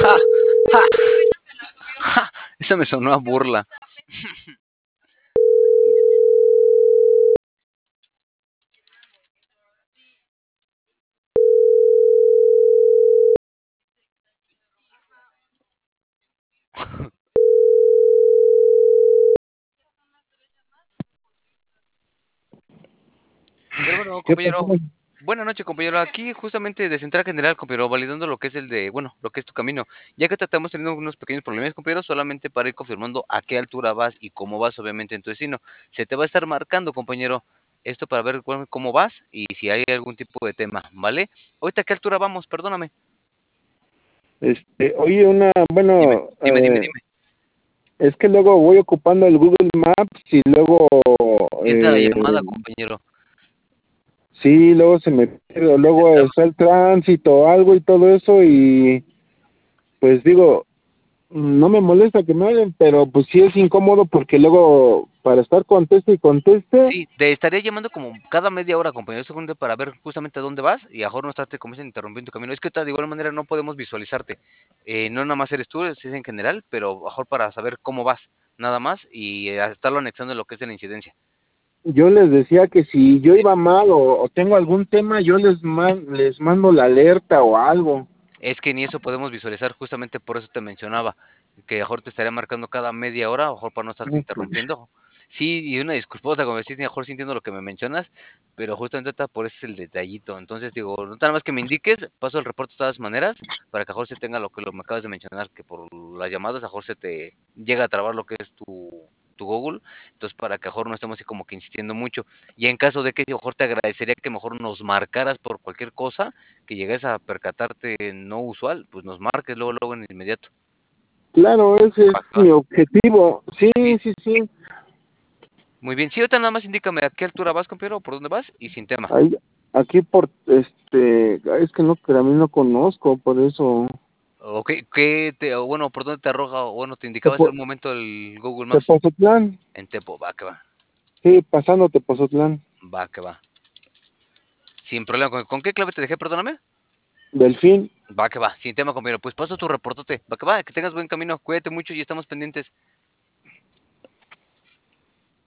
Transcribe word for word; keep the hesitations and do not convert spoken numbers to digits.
¡Ja! ¡Ja! ¡Ja! Esa me sonó a burla. Pero bueno, ¿Qué pasó? compañero, buenas noches, compañero. Aquí justamente de Central General, compañero, validando lo que es el de, bueno, lo que es tu camino. Ya que estamos teniendo unos pequeños problemas, compañero, solamente para ir confirmando a qué altura vas y cómo vas, obviamente, en tu destino. Se te va a estar marcando, compañero, esto para ver cuál- cómo vas y si hay algún tipo de tema, ¿vale? Ahorita, ¿a qué altura vamos? Perdóname. Este, oye, una, Dime, bueno, dime, dime, eh, dime. es que luego voy ocupando el Google Maps y luego, Entra la eh, llamada, compañero. sí, luego se me pierde, luego Está- está el tránsito o algo y todo eso y pues digo, no me molesta que me hablen, pero pues sí es incómodo porque luego para estar conteste y conteste, Sí, te estaría llamando como cada media hora, compañero, segundo para ver justamente a dónde vas y a mejor no estarte como dicen, interrumpiendo tu camino. Es que ahorita, de igual manera no podemos visualizarte. Eh, no nada más eres tú, es en general, pero mejor para saber cómo vas, nada más, y eh, estarlo anexando en lo que es de la incidencia. yo les decía que si yo iba mal o, o tengo algún tema, yo les, man, les mando la alerta o algo. Es que ni eso podemos visualizar, justamente por eso te mencionaba, que a lo mejor te estaría marcando cada media hora, a lo mejor para no estarte interrumpiendo. Sí, y una disculposa, como decís, mejor sintiendo lo que me mencionas, pero justamente está por eso es el detallito. Entonces digo, no nada más que me indiques, paso el reporte de todas maneras, para que a lo mejor se tenga lo que lo me acabas de mencionar, que por las llamadas a lo mejor se te llega a trabar lo que es tu, tu Google, entonces para que a lo mejor no estemos así como que insistiendo mucho. Y en caso de que a lo mejor te agradecería que mejor nos marcaras por cualquier cosa, que llegues a percatarte no usual, pues nos marques luego, luego en inmediato. Claro, ese es Va, va. mi objetivo. Sí, Sí, sí, sí. muy bien. Sí, ahorita nada más indícame a qué altura vas, compañero, por dónde vas y sin tema. Ahí, aquí por, este, es que no, que a mí no conozco, por eso. O qué, qué te, o bueno, por dónde te arroja, o bueno, te indicaba hace Tepo, un momento el Google Maps. Tepozotlán, En Tepo, va que va, sí, pasando Tepozotlán. va que va. Sin problema. ¿Con, con qué clave te dejé, perdóname? Delfín, Va que va, sin tema, compañero. Pues paso tu reportote. Va que va, que tengas buen camino. Cuídate mucho y estamos pendientes.